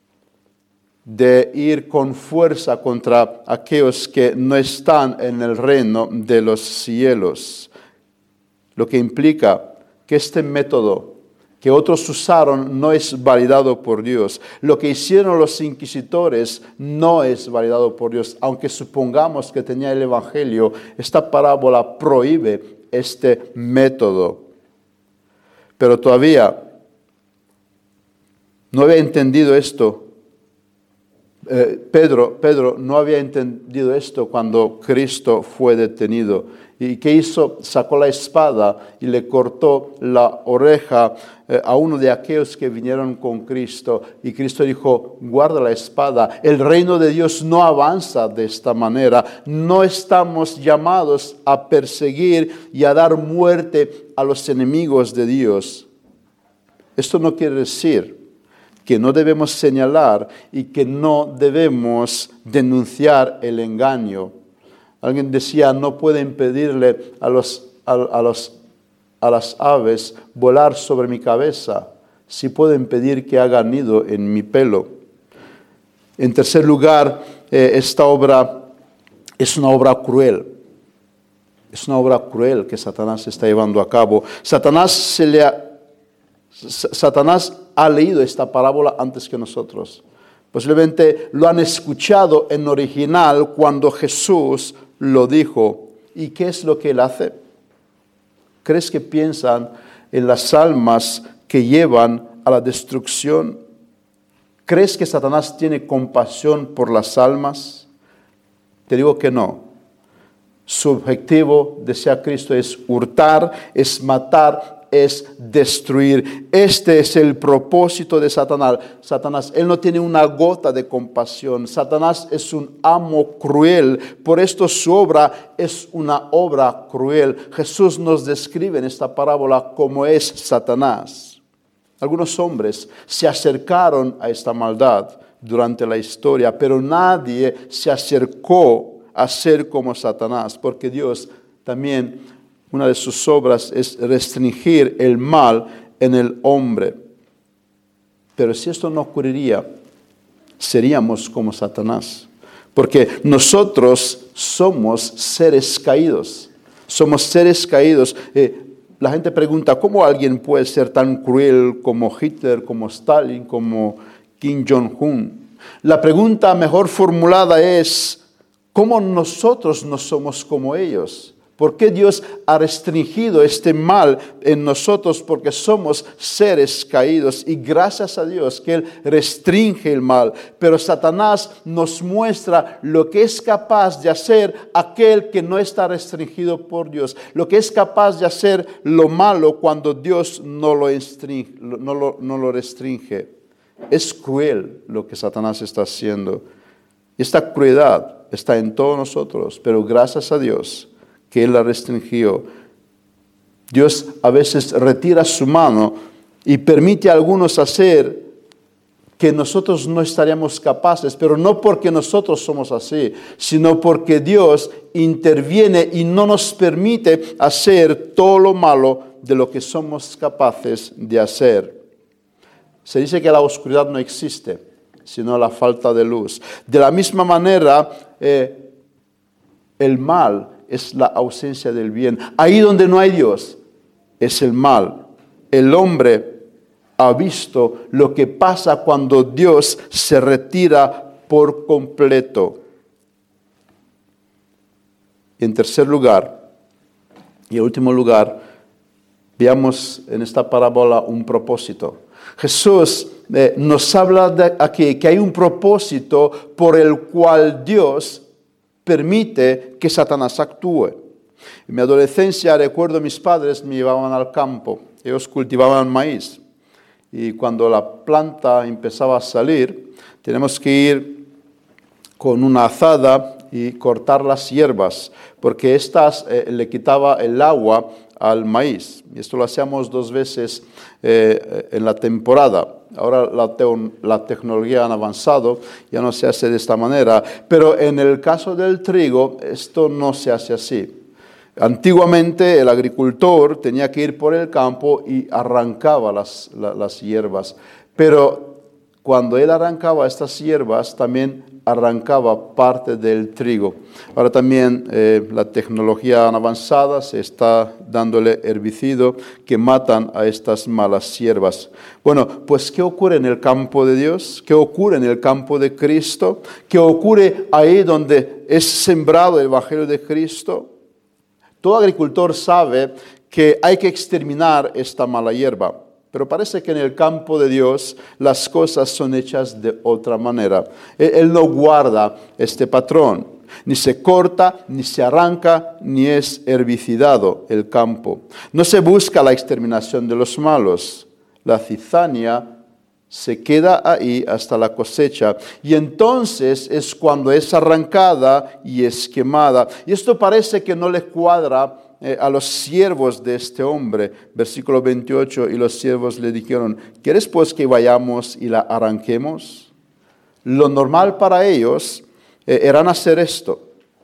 de ir con fuerza contra aquellos que no están en el reino de los cielos. Lo que implica que este método que otros usaron no es validado por Dios. Lo que hicieron los inquisidores no es validado por Dios. Aunque supongamos que tenía el Evangelio, esta parábola prohíbe este método. Pero todavía no había entendido esto. Eh, Pedro, Pedro no había entendido esto cuando Cristo fue detenido. ¿Y qué hizo? Sacó la espada y le cortó la oreja eh, a uno de aquellos que vinieron con Cristo. Y Cristo dijo: guarda la espada. El reino de Dios no avanza de esta manera. No estamos llamados a perseguir y a dar muerte a los enemigos de Dios. Esto no quiere decir que no debemos señalar y que no debemos denunciar el engaño. Alguien decía: no puede impedirle a, los, a, a, los, a las aves volar sobre mi cabeza, sí puedo impedir que hagan nido en mi pelo. En tercer lugar, eh, esta obra es una obra cruel. Es una obra cruel que Satanás está llevando a cabo. Satanás, se le ha, Satanás ha leído esta parábola antes que nosotros. Posiblemente lo han escuchado en original cuando Jesús lo dijo. ¿Y qué es lo que él hace? ¿Crees que piensan en las almas que llevan a la destrucción? ¿Crees que Satanás tiene compasión por las almas? Te digo que no. Su objetivo, decía Cristo, es hurtar, es matar, es destruir. Este es el propósito de Satanás. Satanás, él no tiene una gota de compasión. Satanás es un amo cruel. Por esto su obra es una obra cruel. Jesús nos describe en esta parábola cómo es Satanás. Algunos hombres se acercaron a esta maldad durante la historia, pero nadie se acercó a ser como Satanás, porque Dios también, una de sus obras es restringir el mal en el hombre. Pero si esto no ocurriría, seríamos como Satanás, porque nosotros somos seres caídos, somos seres caídos. Eh, la gente pregunta, ¿cómo alguien puede ser tan cruel como Hitler, como Stalin, como Kim Jong-un? La pregunta mejor formulada es, ¿cómo nosotros no somos como ellos? ¿Por qué Dios ha restringido este mal en nosotros? Porque somos seres caídos y gracias a Dios que Él restringe el mal. Pero Satanás nos muestra lo que es capaz de hacer aquel que no está restringido por Dios. Lo que es capaz de hacer lo malo cuando Dios no lo restringe. No lo, no lo restringe. Es cruel lo que Satanás está haciendo. Esta crueldad está en todos nosotros, pero gracias a Dios que Él la restringió. Dios a veces retira su mano y permite a algunos hacer que nosotros no estaríamos capaces, pero no porque nosotros somos así, sino porque Dios interviene y no nos permite hacer todo lo malo de lo que somos capaces de hacer. Se dice que la oscuridad no existe, sino la falta de luz. De la misma manera, eh, el mal es la ausencia del bien. Ahí donde no hay Dios, es el mal. El hombre ha visto lo que pasa cuando Dios se retira por completo. Y en tercer lugar, y en último lugar, veamos en esta parábola un propósito. Jesús eh, nos habla de aquí que hay un propósito por el cual Dios permite que Satanás actúe. En mi adolescencia recuerdo mis padres me llevaban al campo. Ellos cultivaban maíz. Y cuando la planta empezaba a salir, tenemos que ir con una azada y cortar las hierbas, porque estas eh, le quitaba el agua al maíz. Y esto lo hacíamos dos veces eh, en la temporada. Ahora la, te- la tecnología ha avanzado, ya no se hace de esta manera, pero en el caso del trigo esto no se hace así. Antiguamente el agricultor tenía que ir por el campo y arrancaba las, la, las hierbas, pero cuando él arrancaba estas hierbas también arrancaba parte del trigo. Ahora también eh, la tecnología avanzada se está dándole herbicidas que matan a estas malas hierbas. Bueno, pues ¿qué ocurre en el campo de Dios? ¿Qué ocurre en el campo de Cristo? ¿Qué ocurre ahí donde es sembrado el Evangelio de Cristo? Todo agricultor sabe que hay que exterminar esta mala hierba. Pero parece que en el campo de Dios las cosas son hechas de otra manera. Él no guarda este patrón. Ni se corta, ni se arranca, ni es herbicidado el campo. No se busca la exterminación de los malos. La cizaña se queda ahí hasta la cosecha. Y entonces es cuando es arrancada y es quemada. Y esto parece que no le cuadra Eh, a los siervos de este hombre, versículo veintiocho, y los siervos le dijeron, ¿quieres pues que vayamos y la arranquemos? Lo normal para ellos eh, era hacer esto.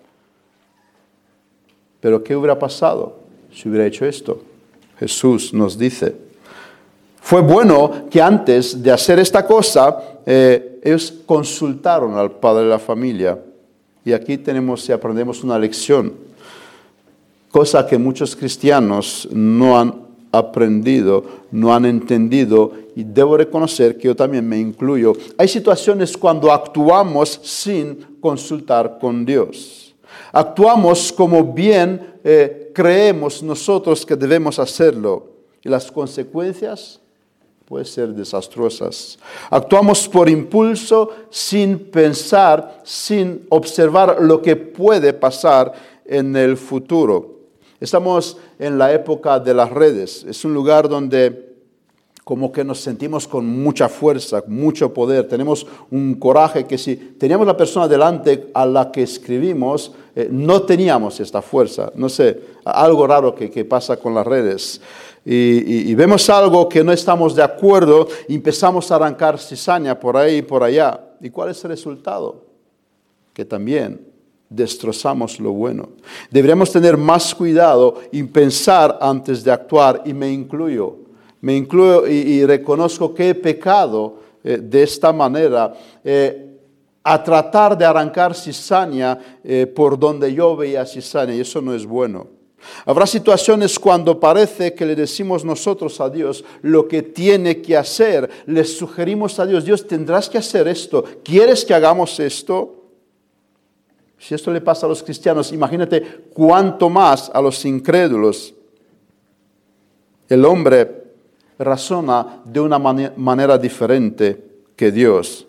Pero ¿qué hubiera pasado si hubiera hecho esto? Jesús nos dice, fue bueno que antes de hacer esta cosa, eh, ellos consultaron al padre de la familia. Y aquí tenemos y aprendemos una lección. Cosa que muchos cristianos no han aprendido, no han entendido, y debo reconocer que yo también me incluyo. Hay situaciones cuando actuamos sin consultar con Dios. Actuamos como bien eh, creemos nosotros que debemos hacerlo, y las consecuencias pueden ser desastrosas. Actuamos por impulso, sin pensar, sin observar lo que puede pasar en el futuro. Estamos en la época de las redes. Es un lugar donde como que nos sentimos con mucha fuerza, mucho poder. Tenemos un coraje que si teníamos la persona delante a la que escribimos, eh, no teníamos esta fuerza. No sé, algo raro que, que pasa con las redes. Y, y, y vemos algo que no estamos de acuerdo y empezamos a arrancar cizaña por ahí y por allá. ¿Y cuál es el resultado? Que también destrozamos lo bueno. Deberíamos tener más cuidado y pensar antes de actuar, y me incluyo. Me incluyo y, y reconozco que he pecado eh, de esta manera, eh, a tratar de arrancar cizaña eh, por donde yo veía cizaña, y eso no es bueno. Habrá situaciones cuando parece que le decimos nosotros a Dios lo que tiene que hacer. Le sugerimos a Dios, Dios, tendrás que hacer esto. ¿Quieres que hagamos esto? Si esto le pasa a los cristianos, imagínate cuánto más a los incrédulos. El hombre razona de una mani- manera diferente que Dios.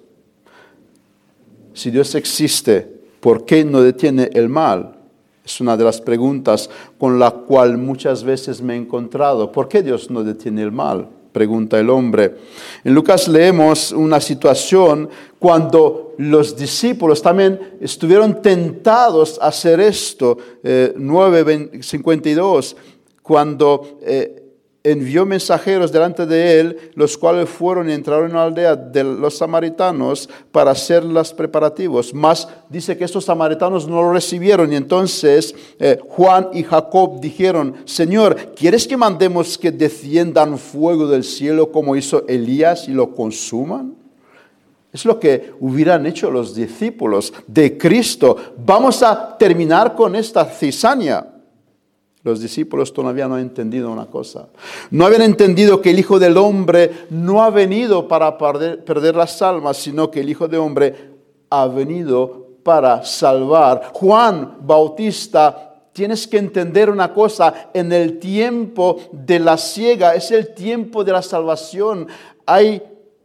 Si Dios existe, ¿por qué no detiene el mal? Es una de las preguntas con la cual muchas veces me he encontrado. ¿Por qué Dios no detiene el mal? Pregunta el hombre. En Lucas leemos una situación cuando los discípulos también estuvieron tentados a hacer esto. Eh, nueve cincuenta y dos, cuando eh, envió mensajeros delante de él, los cuales fueron y entraron en la aldea de los samaritanos para hacer los preparativos. Mas dice que estos samaritanos no lo recibieron y entonces eh, Juan y Jacob dijeron, Señor, ¿quieres que mandemos que desciendan fuego del cielo como hizo Elías y lo consuman? Es lo que hubieran hecho los discípulos de Cristo. Vamos a terminar con esta cizaña. Los discípulos todavía no han entendido una cosa. No habían entendido que el Hijo del Hombre no ha venido para perder, perder las almas, sino que el Hijo del Hombre ha venido para salvar. Juan Bautista, tienes que entender una cosa, en el tiempo de la siega es el tiempo de la salvación. Hay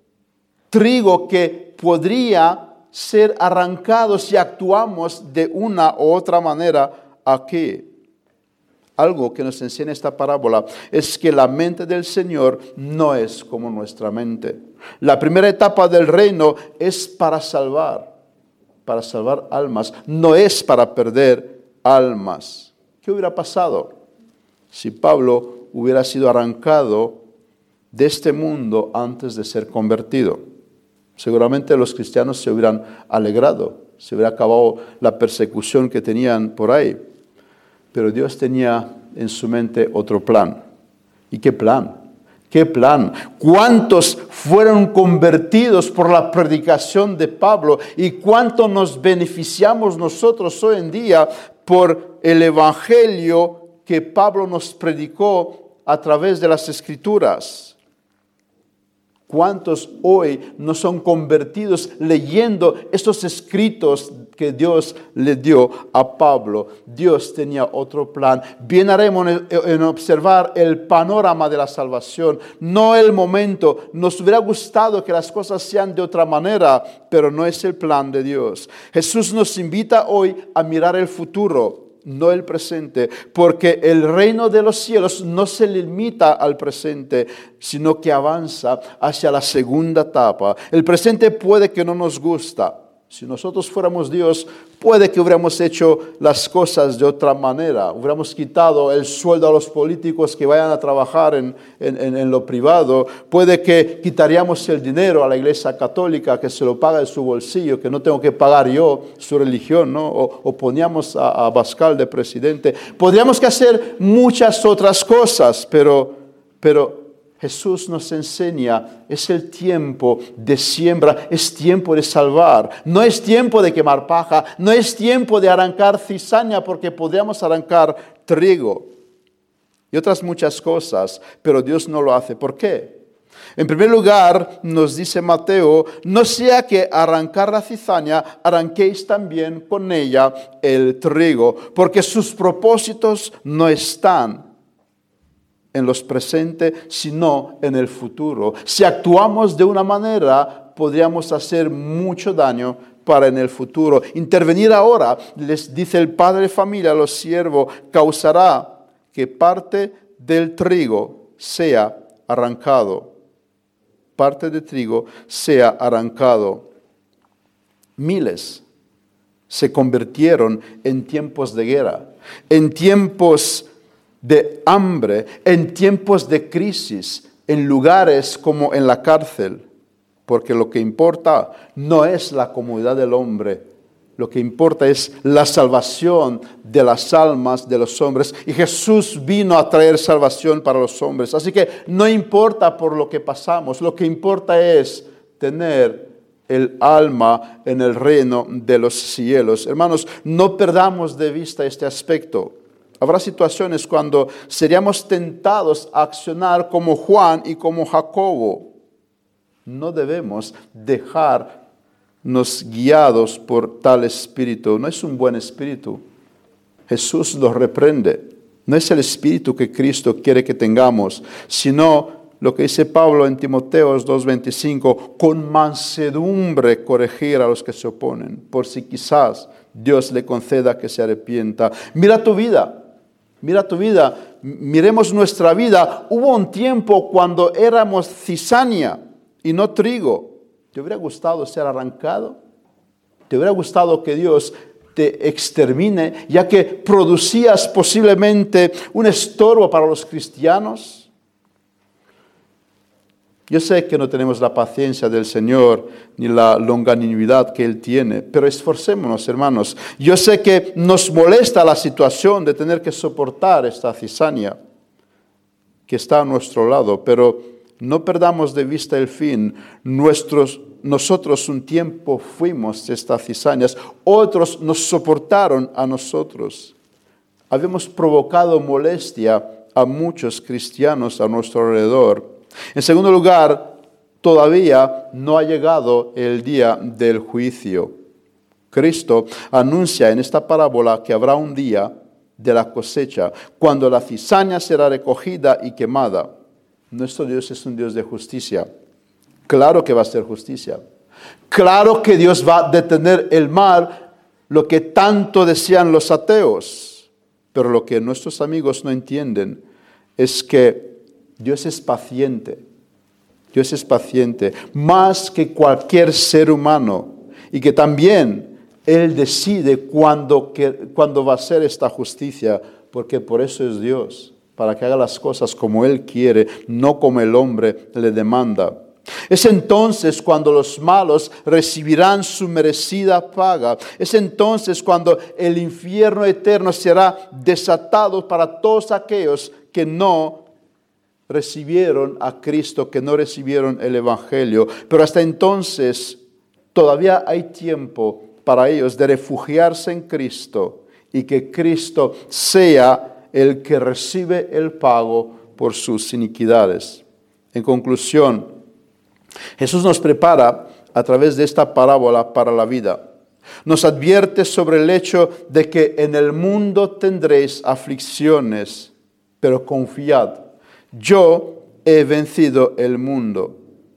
trigo que podría ser arrancado si actuamos de una u otra manera aquí. Algo que nos enseña esta parábola es que la mente del Señor no es como nuestra mente. La primera etapa del reino es para salvar, para salvar almas, no es para perder almas. ¿Qué hubiera pasado si Pablo hubiera sido arrancado de este mundo antes de ser convertido? Seguramente los cristianos se hubieran alegrado, se hubiera acabado la persecución que tenían por ahí. Pero Dios tenía en su mente otro plan. ¿Y qué plan? ¿Qué plan? ¿Cuántos fueron convertidos por la predicación de Pablo? ¿Y cuánto nos beneficiamos nosotros hoy en día por el evangelio que Pablo nos predicó a través de las Escrituras? ¿Cuántos hoy no son convertidos leyendo estos escritos que Dios le dio a Pablo? Dios tenía otro plan. Bien haremos en observar el panorama de la salvación, no el momento. Nos hubiera gustado que las cosas sean de otra manera, pero no es el plan de Dios. Jesús nos invita hoy a mirar el futuro, no el presente, porque el reino de los cielos no se limita al presente, sino que avanza hacia la segunda etapa. El presente puede que no nos gusta. Si nosotros fuéramos Dios, puede que hubiéramos hecho las cosas de otra manera. Hubiéramos quitado el sueldo a los políticos que vayan a trabajar en, en, en lo privado. Puede que quitaríamos el dinero a la Iglesia Católica, que se lo paga de su bolsillo, que no tengo que pagar yo su religión, ¿no? O, o poníamos a, a Abascal de presidente. Podríamos que hacer muchas otras cosas, pero... pero Jesús nos enseña, es el tiempo de siembra, es tiempo de salvar. No es tiempo de quemar paja, no es tiempo de arrancar cizaña, porque podríamos arrancar trigo y otras muchas cosas, pero Dios no lo hace. ¿Por qué? En primer lugar, nos dice Mateo, no sea que arrancar la cizaña, arranquéis también con ella el trigo, porque sus propósitos no están en los presentes, sino en el futuro. Si actuamos de una manera, podríamos hacer mucho daño para en el futuro. Intervenir ahora, les dice el padre de familia a los siervos, causará que parte del trigo sea arrancado. Parte del trigo sea arrancado. Miles se convirtieron en tiempos de guerra, en tiempos de hambre, en tiempos de crisis, en lugares como en la cárcel, porque lo que importa no es la comodidad del hombre, lo que importa es la salvación de las almas de los hombres, y Jesús vino a traer salvación para los hombres. Así que no importa por lo que pasamos, lo que importa es tener el alma en el reino de los cielos. Hermanos, no perdamos de vista este aspecto. Habrá situaciones cuando seríamos tentados a accionar como Juan y como Jacobo. No debemos dejarnos guiados por tal espíritu. No es un buen espíritu. Jesús los reprende. No es el espíritu que Cristo quiere que tengamos, sino lo que dice Pablo en Timoteo dos veinticinco, con mansedumbre corregir a los que se oponen, por si quizás Dios le conceda que se arrepienta. Mira tu vida, mira tu vida, miremos nuestra vida. Hubo un tiempo cuando éramos cizaña y no trigo. ¿Te hubiera gustado ser arrancado? ¿Te hubiera gustado que Dios te extermine, ya que producías posiblemente un estorbo para los cristianos? Yo sé que no tenemos la paciencia del Señor ni la longanimidad que Él tiene, pero esforcémonos, hermanos. Yo sé que nos molesta la situación de tener que soportar esta cizaña que está a nuestro lado, pero no perdamos de vista el fin. Nuestros, nosotros un tiempo fuimos estas cizañas, otros nos soportaron a nosotros. Habíamos provocado molestia a muchos cristianos a nuestro alrededor. En segundo lugar, todavía no ha llegado el día del juicio. Cristo anuncia en esta parábola que habrá un día de la cosecha, cuando la cizaña será recogida y quemada. Nuestro Dios es un Dios de justicia. Claro que va a ser justicia. Claro que Dios va a detener el mal, lo que tanto desean los ateos. Pero lo que nuestros amigos no entienden es que Dios es paciente, Dios es paciente, más que cualquier ser humano, y que también Él decide cuándo, cuándo va a ser esta justicia, porque por eso es Dios, para que haga las cosas como Él quiere, no como el hombre le demanda. Es entonces cuando los malos recibirán su merecida paga. Es entonces cuando el infierno eterno será desatado para todos aquellos que no recibieron a Cristo, que no recibieron el Evangelio. Pero hasta entonces todavía hay tiempo para ellos de refugiarse en Cristo y que Cristo sea el que recibe el pago por sus iniquidades. En conclusión, Jesús nos prepara a través de esta parábola para la vida. Nos advierte sobre el hecho de que en el mundo tendréis aflicciones, pero confiad. Yo he vencido el mundo.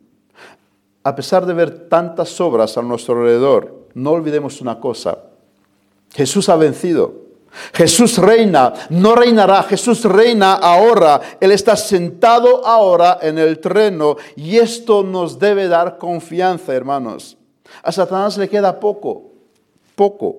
A pesar de ver tantas obras a nuestro alrededor, no olvidemos una cosa. Jesús ha vencido. Jesús reina, no reinará, Jesús reina ahora. Él está sentado ahora en el trono y esto nos debe dar confianza, hermanos. A Satanás le queda poco, poco.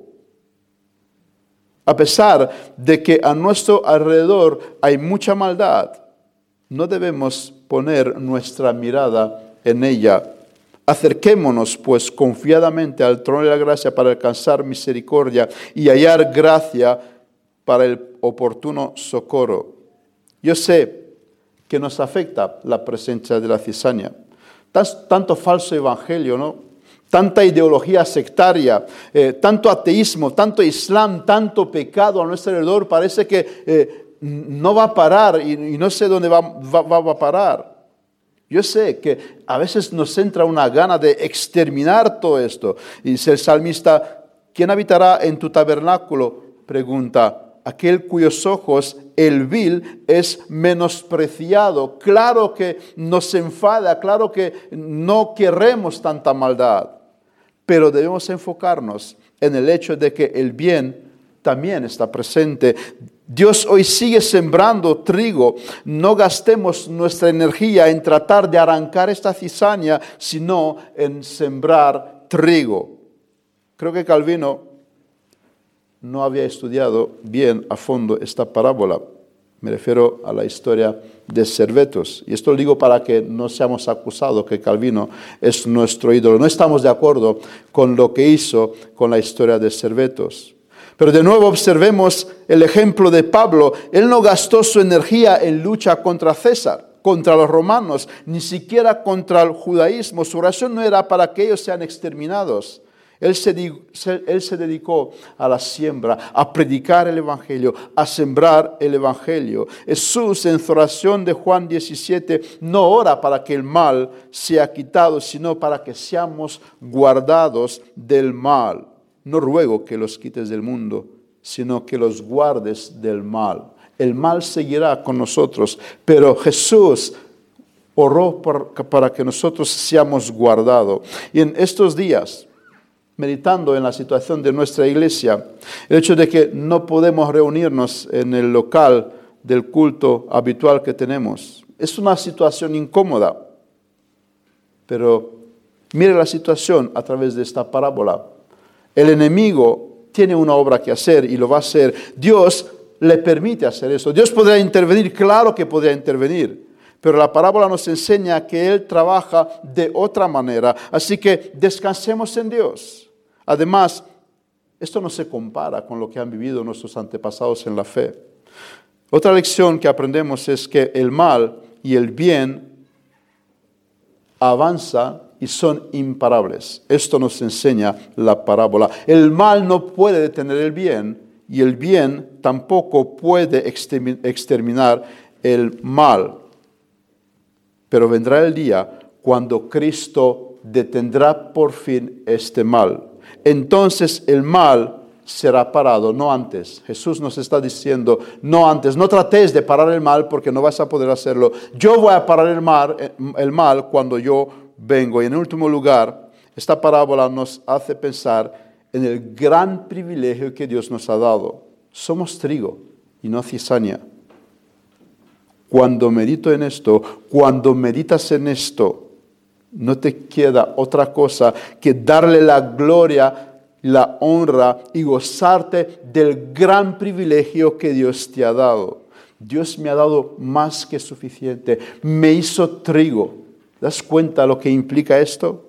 A pesar de que a nuestro alrededor hay mucha maldad, no debemos poner nuestra mirada en ella. Acerquémonos, pues, confiadamente al trono de la gracia para alcanzar misericordia y hallar gracia para el oportuno socorro. Yo sé que nos afecta la presencia de la cizaña. Tanto falso evangelio, ¿no? Tanta ideología sectaria, eh, tanto ateísmo, tanto islam, tanto pecado a nuestro alrededor, parece que Eh, no va a parar y, y no sé dónde va, va, va a parar. Yo sé que a veces nos entra una gana de exterminar todo esto. Y dice el salmista, ¿quién habitará en tu tabernáculo? Pregunta, aquel cuyos ojos el vil es menospreciado. Claro que nos enfada, claro que no queremos tanta maldad, pero debemos enfocarnos en el hecho de que el bien también está presente. Dios hoy sigue sembrando trigo. No gastemos nuestra energía en tratar de arrancar esta cizaña, sino en sembrar trigo. Creo que Calvino no había estudiado bien a fondo esta parábola. Me refiero a la historia de Servetos. Y esto lo digo para que no seamos acusados que Calvino es nuestro ídolo. No estamos de acuerdo con lo que hizo con la historia de Servetos. Pero de nuevo observemos el ejemplo de Pablo. Él no gastó su energía en lucha contra César, contra los romanos, ni siquiera contra el judaísmo. Su oración no era para que ellos sean exterminados. Él se, él se dedicó a la siembra, a predicar el Evangelio, a sembrar el Evangelio. Jesús, en su oración de Juan diecisiete, no ora para que el mal sea quitado, sino para que seamos guardados del mal. No ruego que los quites del mundo, sino que los guardes del mal. El mal seguirá con nosotros, pero Jesús oró por, para que nosotros seamos guardados. Y en estos días, meditando en la situación de nuestra iglesia, el hecho de que no podemos reunirnos en el local del culto habitual que tenemos, es una situación incómoda. Pero mire la situación a través de esta parábola. El enemigo tiene una obra que hacer y lo va a hacer. Dios le permite hacer eso. Dios podrá intervenir, claro que podrá intervenir. Pero la parábola nos enseña que Él trabaja de otra manera. Así que descansemos en Dios. Además, esto no se compara con lo que han vivido nuestros antepasados en la fe. Otra lección que aprendemos es que el mal y el bien avanzan y son imparables. Esto nos enseña la parábola. El mal no puede detener el bien y el bien tampoco puede exterminar el mal. Pero vendrá el día cuando Cristo detendrá por fin este mal. Entonces el mal será parado, no antes. Jesús nos está diciendo, no antes, no tratéis de parar el mal porque no vas a poder hacerlo. Yo voy a parar el mal, el mal cuando yo vengo. Y en último lugar, esta parábola nos hace pensar en el gran privilegio que Dios nos ha dado. Somos trigo y no cizaña. Cuando medito en esto, cuando meditas en esto, no te queda otra cosa que darle la gloria, la honra y gozarte del gran privilegio que Dios te ha dado. Dios me ha dado más que suficiente. Me hizo trigo. ¿Te das cuenta lo que implica esto?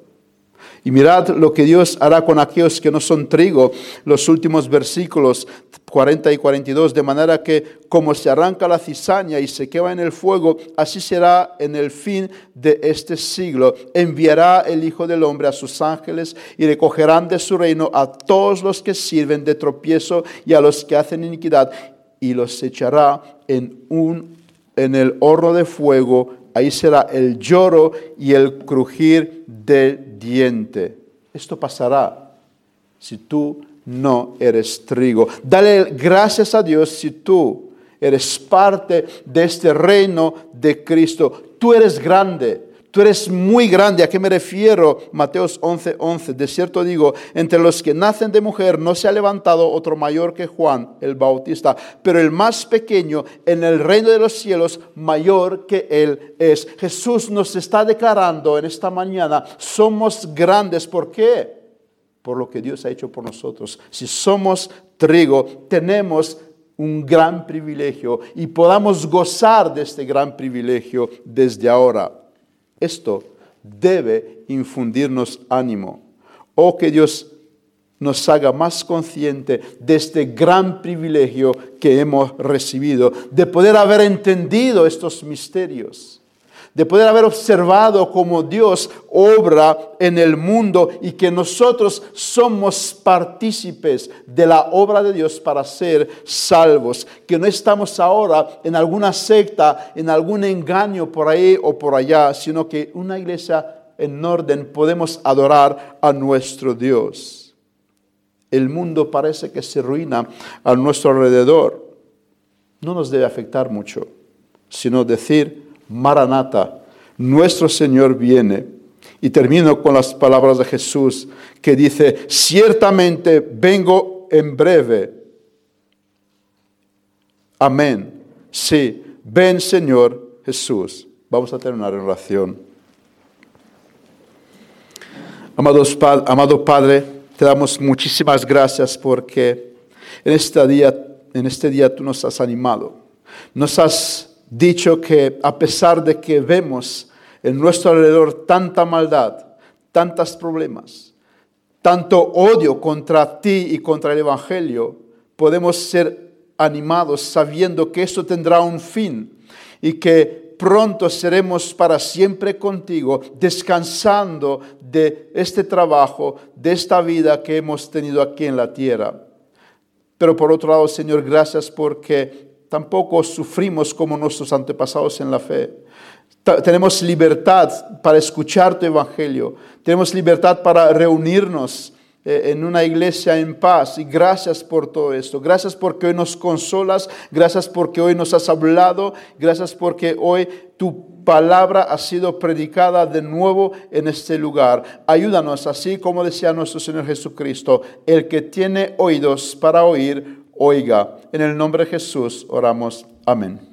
Y mirad lo que Dios hará con aquellos que no son trigo. Los últimos versículos cuarenta y cuarenta y dos, de manera que como se arranca la cizaña y se quema en el fuego, así será en el fin de este siglo. Enviará el Hijo del Hombre a sus ángeles y recogerán de su reino a todos los que sirven de tropiezo y a los que hacen iniquidad, y los echará en, un, en el horno de fuego. Ahí será el lloro y el crujir del diente. Esto pasará si tú no eres trigo. Dale gracias a Dios si tú eres parte de este reino de Cristo. Tú eres grande. Tú eres muy grande. ¿A qué me refiero? Mateos once, once. De cierto digo, entre los que nacen de mujer no se ha levantado otro mayor que Juan el Bautista, pero el más pequeño en el reino de los cielos mayor que él es. Jesús nos está declarando en esta mañana, somos grandes. ¿Por qué? Por lo que Dios ha hecho por nosotros. Si somos trigo, tenemos un gran privilegio y podamos gozar de este gran privilegio desde ahora. Esto debe infundirnos ánimo. Oh, que Dios nos haga más consciente de este gran privilegio que hemos recibido, de poder haber entendido estos misterios, de poder haber observado cómo Dios obra en el mundo y que nosotros somos partícipes de la obra de Dios para ser salvos, que no estamos ahora en alguna secta, en algún engaño por ahí o por allá, sino que una iglesia en orden podemos adorar a nuestro Dios. El mundo parece que se ruina a nuestro alrededor. No nos debe afectar mucho, sino decir: Maranata, nuestro Señor viene. Y termino con las palabras de Jesús que dice: ciertamente vengo en breve. Amén. Sí, ven Señor Jesús. Vamos a terminar en oración. Amados, amado Padre, te damos muchísimas gracias porque en este día, en este día tú nos has animado. Nos has dicho que a pesar de que vemos en nuestro alrededor tanta maldad, tantos problemas, tanto odio contra ti y contra el Evangelio, podemos ser animados sabiendo que esto tendrá un fin y que pronto seremos para siempre contigo, descansando de este trabajo, de esta vida que hemos tenido aquí en la tierra. Pero por otro lado, Señor, gracias porque tampoco sufrimos como nuestros antepasados en la fe. Tenemos libertad para escuchar tu evangelio. Tenemos libertad para reunirnos en una iglesia en paz. Y gracias por todo esto. Gracias porque hoy nos consolas. Gracias porque hoy nos has hablado. Gracias porque hoy tu palabra ha sido predicada de nuevo en este lugar. Ayúdanos, así como decía nuestro Señor Jesucristo, el que tiene oídos para oír, oiga. En el nombre de Jesús oramos. Amén.